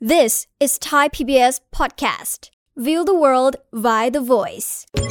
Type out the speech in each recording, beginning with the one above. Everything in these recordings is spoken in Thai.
This is Thai PBS podcast. View the world via the voice.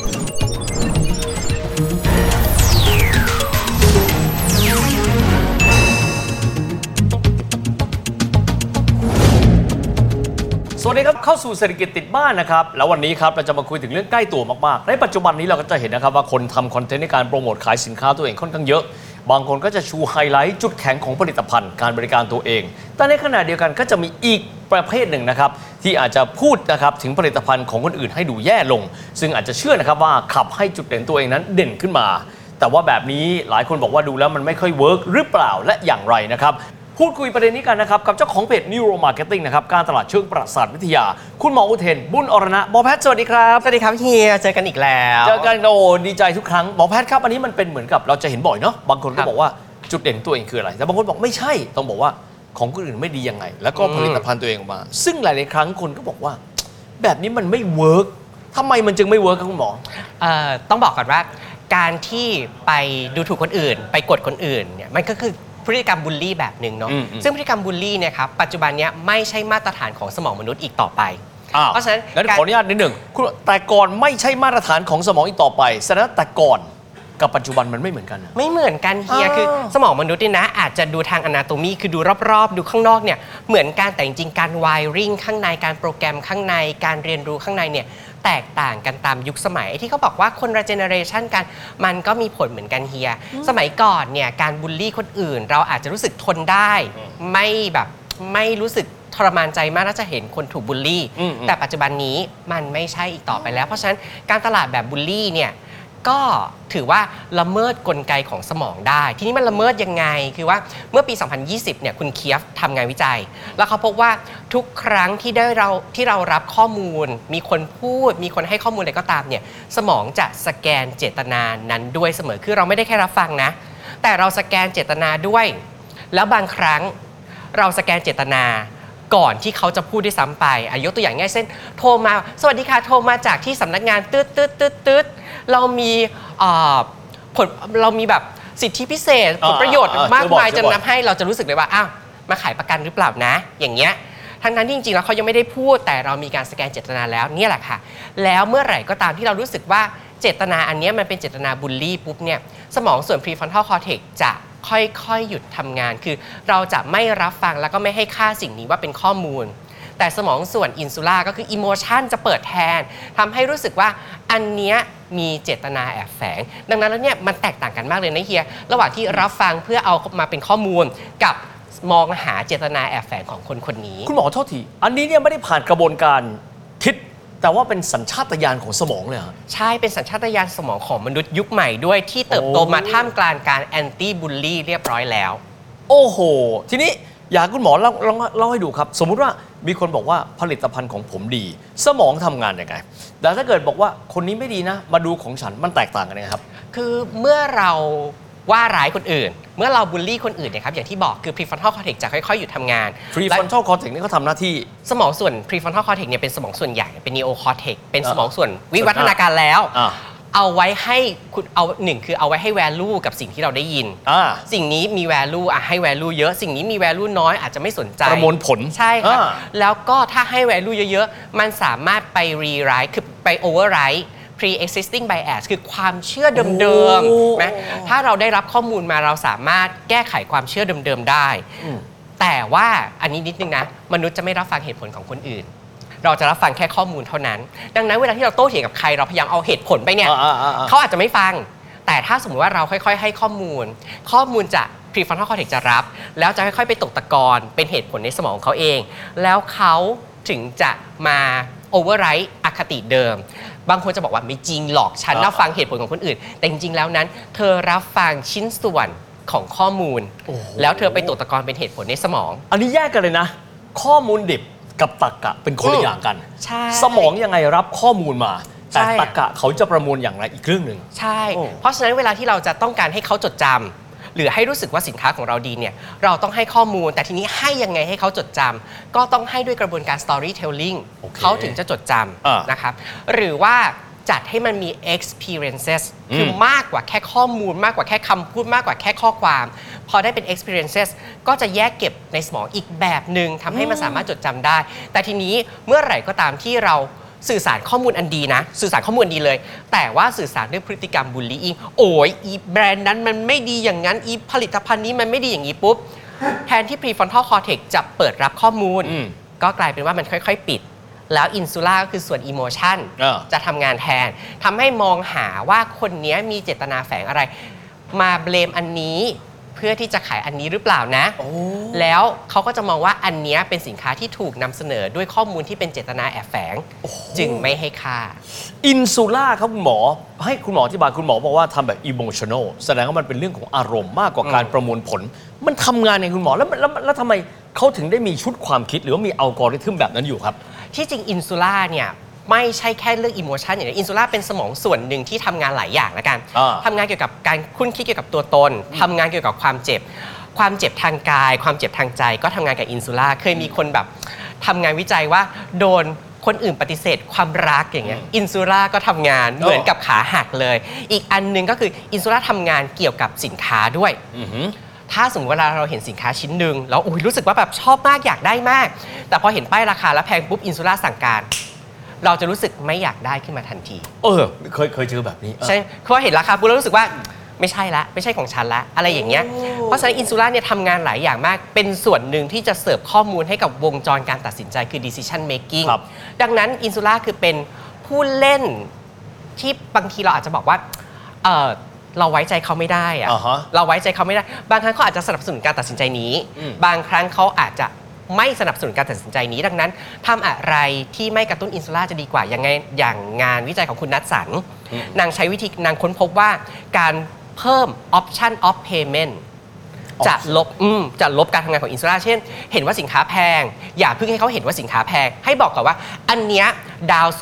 สวัสดีครับเข้าสู่เศรษฐกิจติดบ้านนะครับแล้ววันนี้ครับเราจะมาคุยถึงเรื่องใกล้ตัวมากๆในปัจจุบันนี้เราก็จะเห็นนะครับว่าคนทำคอนเทนต์ในการโปรโมทขายสินค้าตัวเองค่อนข้างเยอะบางคนก็จะชูไฮไลท์จุดแข็งของผลิตภัณฑ์การบริการตัวเองแต่ในขณะเดียวกันก็จะมีอีกประเภทหนึ่งนะครับที่อาจจะพูดนะครับถึงผลิตภัณฑ์ของคนอื่นให้ดูแย่ลงซึ่งอาจจะเชื่อนะครับว่าขับให้จุดเด่นตัวเองนั้นเด่นขึ้นมาแต่ว่าแบบนี้หลายคนบอกว่าดูแล้วมันไม่ค่อยเวิร์กหรือเปล่าและอย่างไรนะครับพูดคุยประเด็นนี้กันนะครับกับเจ้าของเพจ Neuro Marketing นะครับการตลาดเชิงประสาทวิทยาคุณหมออุเทนบุญอรณะหมอแพทย์สวัสดีครับสวัสดีครับเฮียเจอกันอีกแล้วเจอกันโอ้ดีใจทุกครั้งหมอแพทย์ครับอันนี้มันเป็นเหมือนกับเราจะเห็นบ่อยเนาะบางคนก็บอกว่าจุดเด่นตัวเองคืออะไรแต่บางคนบอกไม่ใช่ต้องบอกว่าของคนอื่นไม่ดียังไงแล้วก็ผลิตภัณฑ์ตัวเองออกมาซึ่งหลายๆครั้งคนก็บอกว่าแบบนี้มันไม่เวิร์กทำไมมันจึงไม่เวิร์กครับคุณหมอต้องบอกก่อนว่าการที่ไปดูถูกคนอื่นไปกดคนอื่นเนี่ยมันก็คือพฤติกรรมบูลลี่แบบหนึ่งเนาะซึ่งพฤติกรรมบูลลี่เนี่ยครับปัจจุบันนี้ไม่ใช่มาตรฐานของสมองมนุษย์อีกต่อไปเพราะฉะนั้นขออนุญาตนิดหนึ่งแต่ก่อนไม่ใช่มาตรฐานของสมองอีกต่อไปแสดงว่าแต่ก่อนกับปัจจุบันมันไม่เหมือนกันไม่เหมือนกันเฮียคือสมองมนุษย์เนี่ยนะอาจจะดูทางอนาโตมีคือดูรอบๆดูข้างนอกเนี่ยเหมือนกันแต่จริงๆการไวริ่งข้างในการโปรแกรมข้างในการเรียนรู้ข้างในเนี่ยแตกต่างกันตามยุคสมัยที่เขาบอกว่าคนละเจเนอเรชันกันมันก็มีผลเหมือนกันเฮียสมัยก่อนเนี่ยการบูลลี่คนอื่นเราอาจจะรู้สึกทนได้ไม่รู้สึกทรมานใจมากถ้าจะเห็นคนถูกบูลลี่แต่ปัจจุบันนี้มันไม่ใช่อีกต่อไปแล้วเพราะฉะนั้นการตลาดแบบบูลลี่เนี่ยก็ถือว่าละเมิดกลไกของสมองได้ทีนี้มันละเมิดยังไงคือว่าเมื่อปี 2020 เนี่ยคุณเคียฟทำงานวิจัยแล้วเขาพบว่าทุกครั้งที่เรารับข้อมูลมีคนพูดมีคนให้ข้อมูลอะไรก็ตามเนี่ยสมองจะสแกนเจตนานั้นด้วยเสมอคือเราไม่ได้แค่รับฟังนะแต่เราสแกนเจตนาด้วยแล้วบางครั้งเราสแกนเจตนาก่อนที่เขาจะพูดด้วยซ้ำไปยกตัวอย่างง่ายเช่นโทรมาสวัสดีค่ะโทรมาจากที่สำนักงานตืดเรามีแบบสิทธิพิเศษผลประโยชน์มากมายจนทำให้เราจะรู้สึกเลยว่าอ้าวมาขายประกันหรือเปล่านะอย่างเงี้ยทั้งนั้นจริงๆแล้วเขายังไม่ได้พูดแต่เรามีการสแกนเจตนาแล้วเนี่ยแหละค่ะแล้วเมื่อไหร่ก็ตามที่เรารู้สึกว่าเจตนาอันนี้มันเป็นเจตนาบูลลี่ปุ๊บเนี่ยสมองส่วน prefrontal cortex จะค่อยๆหยุดทำงานคือเราจะไม่รับฟังแล้วก็ไม่ให้ค่าสิ่งนี้ว่าเป็นข้อมูลแต่สมองส่วนอินซูล่าก็คืออิโมชันจะเปิดแทนทำให้รู้สึกว่าอันเนี้ยมีเจตนาแอบแฝงดังนั้นแล้วเนี่ยมันแตกต่างกันมากเลยนะเฮียระหว่างที่รับฟังเพื่อเอามาเป็นข้อมูลกับมองหาเจตนาแอบแฝงของคนนี้คุณหมอโทษทีอันนี้เนี่ยไม่ได้ผ่านกระบวนการคิดแต่ว่าเป็นสัญชาตญาณของสมองเลยเหรอใช่เป็นสัญชาตญาณสมองของมนุษย์ยุคใหม่ด้วยที่เติบโตมาท่ามกลางการแอนตี้บูลลี่เรียบร้อยแล้วโอ้โหทีนี้อยากคุณหมอเล่าให้ดูครับสมมุติว่ามีคนบอกว่าผลิตภัณฑ์ของผมดีสมองทำงานยังไงแต่ถ้าเกิดบอกว่าคนนี้ไม่ดีนะมาดูของฉันมันแตกต่างกันยังไงครับคือเมื่อเราว่าร้ายคนอื่นเมื่อเราบูลลี่คนอื่นเนี่ยครับอย่างที่บอกคือ prefrontal cortex จะค่อยๆหยุดทำงาน prefrontal cortex นี่เขาทำหน้าที่สมองส่วน prefrontal cortex เนี่ยเป็นสมองส่วนใหญ่เป็น neocortex เป็นสมองส่วนวิวัฒนาการแล้วเอาไว้ให้คุณเอาหนึ่งคือเอาไว้ให้ value กับสิ่งที่เราได้ยินสิ่งนี้มี value ให้ value เยอะสิ่งนี้มี value น้อยอาจจะไม่สนใจประมวลผลใช่ครับแล้วก็ถ้าให้ value เยอะๆมันสามารถไป rewrite คือไป override pre-existing bias คือความเชื่อเดิมๆนะถ้าเราได้รับข้อมูลมาเราสามารถแก้ไขความเชื่อเดิมๆได้แต่ว่าอันนี้นิดนึงนะมนุษย์จะไม่รับฟังเหตุผลของคนอื่นเราจะรับฟังแค่ข้อมูลเท่านั้นดังนั้นเวลาที่เราโต้เถียงกับใครเราพยายามเอาเหตุผลไปเนี่ยเขาอาจจะไม่ฟังแต่ถ้าสมมติว่าเราค่อยๆให้ข้อมูลจาก prefrontal cortex จะรับแล้วจะค่อยๆไปตกตะกอนเป็นเหตุผลในสมองเขาเองแล้วเขาถึงจะมา override อคติเดิมบางคนจะบอกว่าไม่จริงหรอกฉันรับฟังเหตุผลของคนอื่นแต่จริงๆแล้วนั้นเธอรับฟังชิ้นส่วนของข้อมูลแล้วเธอไปตกตะกอนเป็นเหตุผลในสมองอันนี้แยกกันเลยนะข้อมูลดิบกับตรรกะเป็นคนละอย่างกันสมองยังไงรับข้อมูลมาแต่ตรรกะเขาจะประมวลอย่างไรอีกเรื่องหนึ่งใช่เพราะฉะนั้นเวลาที่เราจะต้องการให้เขาจดจำหรือให้รู้สึกว่าสินค้าของเราดีเนี่ยเราต้องให้ข้อมูลแต่ทีนี้ให้ยังไงให้เขาจดจำก็ต้องให้ด้วยกระบวนการ storytelling เขาถึงจะจดจำนะครับหรือว่าจัดให้มันมี experiences คือมากกว่าแค่ข้อมูลมากกว่าแค่คำพูดมากกว่าแค่ข้อความพอได้เป็น experiences ก็จะแยกเก็บในสมองอีกแบบหนึ่งทำให้มันสามารถจดจำได้แต่ทีนี้เมื่อไหร่ก็ตามที่เราสื่อสารข้อมูลอันดีนะสื่อสารข้อมูลดีเลยแต่ว่าสื่อสารด้วยพฤติกรรมบูลลี่โอ้ยอีแบรนด์นั้นมันไม่ดีอย่างนั้นอีผลิตภัณฑ์นี้มันไม่ดีอย่างนี้ปุ๊บแทนที่ prefrontal cortex จะเปิดรับข้อมูลก็กลายเป็นว่ามันค่อยๆปิดแล้วอินซูล่าก็คือส่วนอิโมชันจะทำงานแทนทำให้มองหาว่าคนนี้มีเจตนาแฝงอะไรมาเบลมอันนี้เพื่อที่จะขายอันนี้หรือเปล่านะแล้วเขาก็จะมองว่าอันนี้เป็นสินค้าที่ถูกนำเสนอด้วยข้อมูลที่เป็นเจตนาแอบแฝงจึงไม่ให้ค่าอินซูล่าครับคุณหมอให้คุณหมออธิบายคุณหมอบอกว่าทำแบบอิโมชัน a ลแสดงว่ามันเป็นเรื่องของอารมณ์มากกว่าการประมวลผลมันทำงานไงคุณหมอแล้วทำไมเขาถึงได้มีชุดความคิดหรือว่ามีอัลกอริทึมแบบนั้นอยู่ครับที่จริงอินซูล่าเนี่ยไม่ใช่แค่เรื่องอิโมชันอย่างเดียวอินซูล่าเป็นสมองส่วนหนึ่งที่ทำงานหลายอย่างแล้วกันทำงานเกี่ยวกับการคุ้นคิดเกี่ยวกับตัวตนทำงานเกี่ยวกับความเจ็บทางกายความเจ็บทางใจก็ทำงานกับอินซูล่าเคยมีคนแบบทำงานวิจัยว่าโดนคนอื่นปฏิเสธความรักอย่างเงี้ยอินซูล่าก็ทำงานเหมือนกับขาหักเลยอีกอันนึงก็คืออินซูล่าทำงานเกี่ยวกับสินค้าด้วยถ้าสมมติเวลาเราเห็นสินค้าชิ้นหนึ่งแล้วรู้สึกว่าแบบชอบมากอยากได้มากแต่พอเห็นป้ายราคาแล้วแพงปุ๊บอินซูล่าสั่งการเราจะรู้สึกไม่อยากได้ขึ้นมาทันทีเคยเจอแบบนี้ใช่เพราะเห็นราคาปุ๊บเรารู้สึกว่าไม่ใช่ละไม่ใช่ของฉันละอะไรอย่างเงี้ยเพราะฉะนั้นอินซูล่าเนี่ยทำงานหลายอย่างมากเป็นส่วนหนึ่งที่จะเสิร์ฟข้อมูลให้กับวงจรการตัดสินใจคือ decision making ดังนั้นอินซูล่าคือเป็นผู้เล่นที่บางทีเราอาจจะบอกว่าเราไว้ใจเขาไม่ได้อะเราไว้ใจเขาไม่ได้บางครั้งเขาอาจจะสนับสนุนการตัดสินใจนี้บางครั้งเขาอาจจะไม่สนับสนุนการตัดสินใจนี้ดังนั้นทำอะไรที่ไม่กระตุ้นอินซูล่าจะดีกว่าอย่างงานวิจัยของคุณนัทสันนางใช้วิธีนางค้นพบว่าการเพิ่ม option of payment จะลบการทำงานของอินซูล่าเช่นเห็นว่าสินค้าแพงอย่าเพิ่งให้เขาเห็นว่าสินค้าแพงให้บอกก่อนว่าอันเนี้ยดาว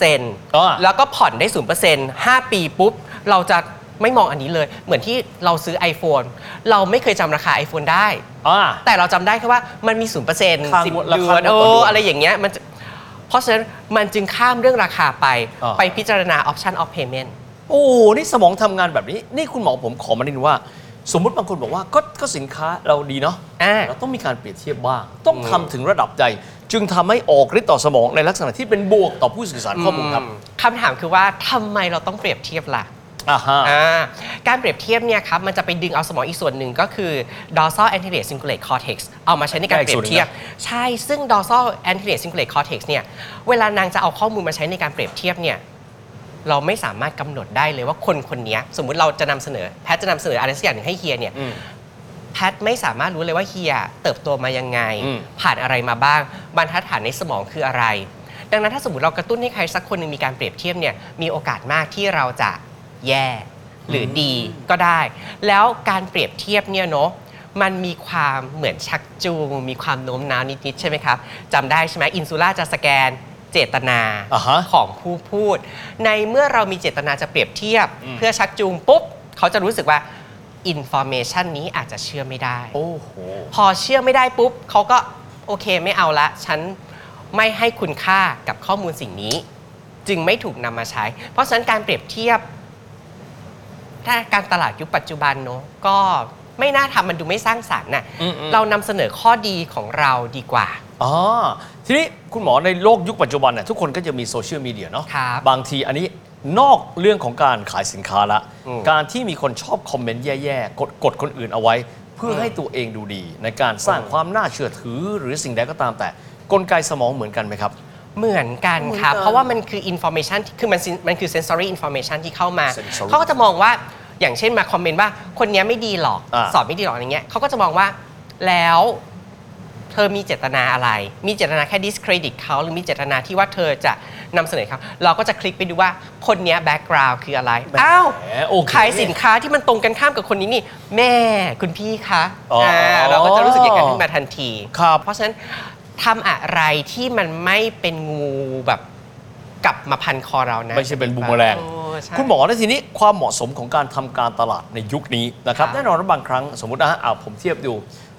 0% แล้วก็ผ่อนได้ 0% 5 ปีปุ๊บเราจะไม่มองอันนี้เลยเหมือนที่เราซื้อ iPhone เราไม่เคยจำราคา iPhone ได้แต่เราจำได้แค่ว่ามันมี 0% 10 เดือนอะไรอย่างเงี้ยเพราะฉะนั้นมันจึงข้ามเรื่องราคาไปพิจารณา option of payment นี่สมองทำงานแบบนี้นี่คุณหมอผมขอมานิดนึงว่าสมมุติบางคนบอกว่าก็สินค้าเราดีเนาะเราต้องมีการเปรียบเทียบบ้างต้องทำถึงระดับใจจึงทำให้ออกฤทธิ์ต่อสมองในลักษณะที่เป็นบวกต่อผู้สื่อสารข้อมูลครับคำถามคือว่าทำไมเราต้องเปรียบเทียบล่ะการเปรียบเทียบเนี่ยครับมันจะไปดึงเอาสมองอีกส่วนหนึ่งก็คือ dorsal anterior cingulate cortex เอามาใช้ในการเปรียบเทียบใช่ซึ่ง dorsal anterior cingulate cortex เนี่ยเวลานางจะเอาข้อมูลมาใช้ในการเปรียบเทียบเนี่ยเราไม่สามารถกำหนดได้เลยว่าคนนี้สมมุติเราจะนำเสนอแพทจะนำเสนออะไรสักอย่างหนึ่งให้เฮียเนี่ยแพทไม่สามารถรู้เลยว่าเฮียเติบโตมายังไงผ่านอะไรมาบ้างบรรทัดฐานในสมองคืออะไรดังนั้นถ้าสมมติเรากระตุ้นให้ใครสักคนหนึ่งมีการเปรียบเทียบเนี่ยมีโอกาสมากที่เราจะแย่หรือดีก็ได้แล้วการเปรียบเทียบเนี่ยเนาะมันมีความเหมือนชักจูงมีความโน้มน้าวนิดๆใช่ไหมครับจำได้ใช่ไหมอินซูล่าจะสแกนเจตนาของผู้พูดในเมื่อเรามีเจตนาจะเปรียบเทียบเพื่อชักจูงปุ๊บเขาจะรู้สึกว่าอินฟอร์เมชันนี้อาจจะเชื่อไม่ได้พอเชื่อไม่ได้ปุ๊บเขาก็โอเคไม่เอาละฉันไม่ให้คุณค่ากับข้อมูลสิ่งนี้จึงไม่ถูกนำมาใช้เพราะฉะนั้นการเปรียบเทียบถ้าการตลาดยุคปัจจุบันเนาะก็ไม่น่าทำมันดูไม่สร้างสรรค์น่ะเรานำเสนอข้อดีของเราดีกว่าทีนี้คุณหมอในโลกยุคปัจจุบันเนี่ยทุกคนก็จะมีโซเชียลมีเดียเนาะบางทีอันนี้นอกเรื่องของการขายสินค้าละการที่มีคนชอบคอมเมนต์แย่ๆกดคนอื่นเอาไว้เพื่อให้ตัวเองดูดีในการสร้างความน่าเชื่อถือหรือสิ่งใดก็ตามแต่กลไกสมองเหมือนกันไหมครับเหมือนกันครับเพราะว่ามันคือ information คือมันคือ sensory information ที่เข้ามาเขาก็จะมองว่าอย่างเช่นมาคอมเมนต์ว่าคนนี้ไม่ดีหรอกสอบไม่ดีหรอกอย่างเงี้ยเขาก็จะมองว่าแล้วเธอมีเจตนาอะไรมีเจตนาแค่ discredit เขาหรือมีเจตนาที่ว่าเธอจะนำเสนอเขาเราก็จะคลิกไปดูว่าคนนี้ background คืออะไรขายสินค้าที่มันตรงกันข้ามกับคนนี้นี่แม่คุณพี่คะเราก็จะรู้สึกอย่างนั้นขึ้นมาทันทีเพราะฉะนั้นทำอะไรที่มันไม่เป็นงูแบบกลับมาพันคอเรานะไม่ใช่เป็นบูมเมอแรงคุณหมอในทีนี้ความเหมาะสมของการทำการตลาดในยุคนี้นะครับแน่นอนว่าบางครั้งสมมตินะผมเทียบดู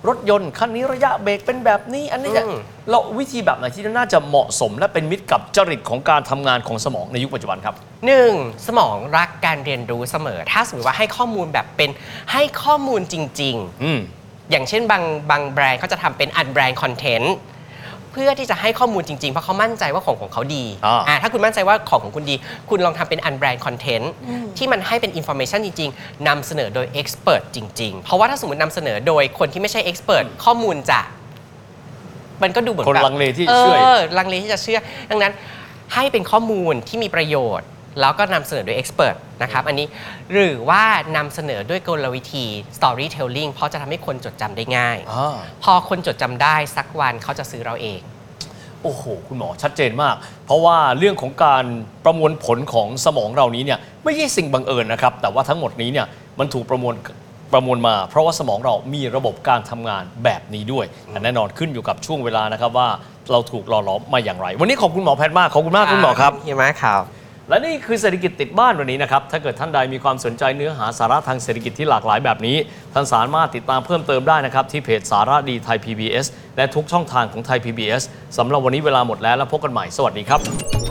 รถยนต์คันนี้ระยะเบรกเป็นแบบนี้อันนี้จะเราวิธีแบบไหนที่น่าจะเหมาะสมและเป็นมิตรกับจริตของการทำงานของสมองในยุคปัจจุบันครับ 1. สมองรักการเรียนรู้เสมอถ้าสมมติว่าให้ข้อมูลแบบเป็นให้ข้อมูลจริงๆอย่างเช่นบางแบรนด์เขาจะทำเป็นอันแบรนด์คอนเทนต์เพื่อที่จะให้ข้อมูลจริงๆเพราะเขามั่นใจว่าของเขาดีถ้าคุณมั่นใจว่าของคุณดีคุณลองทำเป็นอันแบรนด์คอนเทนต์ที่มันให้เป็นอินโฟเมชันจริงๆนำเสนอโดยเอ็กซ์เพรสจริงๆเพราะว่าถ้าสมมตินำเสนอโดยคนที่ไม่ใช่เอ็กซ์เพรสข้อมูลจะมันก็ดูเหมือนคนลังเลที่จะเชื่อลังเลที่จะเชื่อดังนั้นให้เป็นข้อมูลที่มีประโยชน์แล้วก็นำเสนอโดยเอ็กซ์เพรสนะครับอันนี้หรือว่านำเสนอด้วยกลวิธี storytelling เพราะจะทำให้คนจดจำได้ง่ายพอคนจดจำได้สักวันเขาจะซื้อเราเองโอ้โหคุณหมอชัดเจนมากเพราะว่าเรื่องของการประมวลผลของสมองเรานี้เนี่ยไม่ใช่สิ่งบังเอิญนะครับแต่ว่าทั้งหมดนี้เนี่ยมันถูกประมวลมาเพราะว่าสมองเรามีระบบการทำงานแบบนี้ด้วยแต่แน่นอนขึ้นอยู่กับช่วงเวลานะครับว่าเราถูกหล่อหลอมมาอย่างไรวันนี้ขอบคุณหมอแพทย์มากขอบคุณมากคุณหมอครับเฮียมากครับและนี่คือเศรษฐกิจติดบ้านวันนี้นะครับถ้าเกิดท่านใดมีความสนใจเนื้อหาสาระทางเศรษฐกิจที่หลากหลายแบบนี้ท่านสามารถติดตามเพิ่มเติมได้นะครับที่เพจสาระดีไทย PBS และทุกช่องทางของไทย PBS สำหรับวันนี้เวลาหมดแล้วพบกันใหม่สวัสดีครับ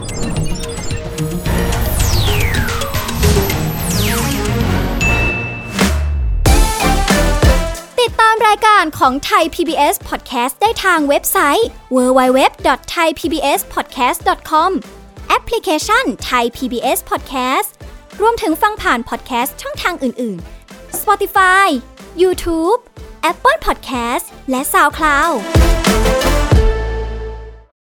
ติดตามรายการของไทย PBS Podcast ได้ทางเว็บไซต์ www.thaipbspodcast.com แอปพลิเคชัน Thai PBS Podcast รวมถึงฟังผ่าน podcast ช่องทางอื่นๆ Spotify YouTube Apple Podcast และ SoundCloud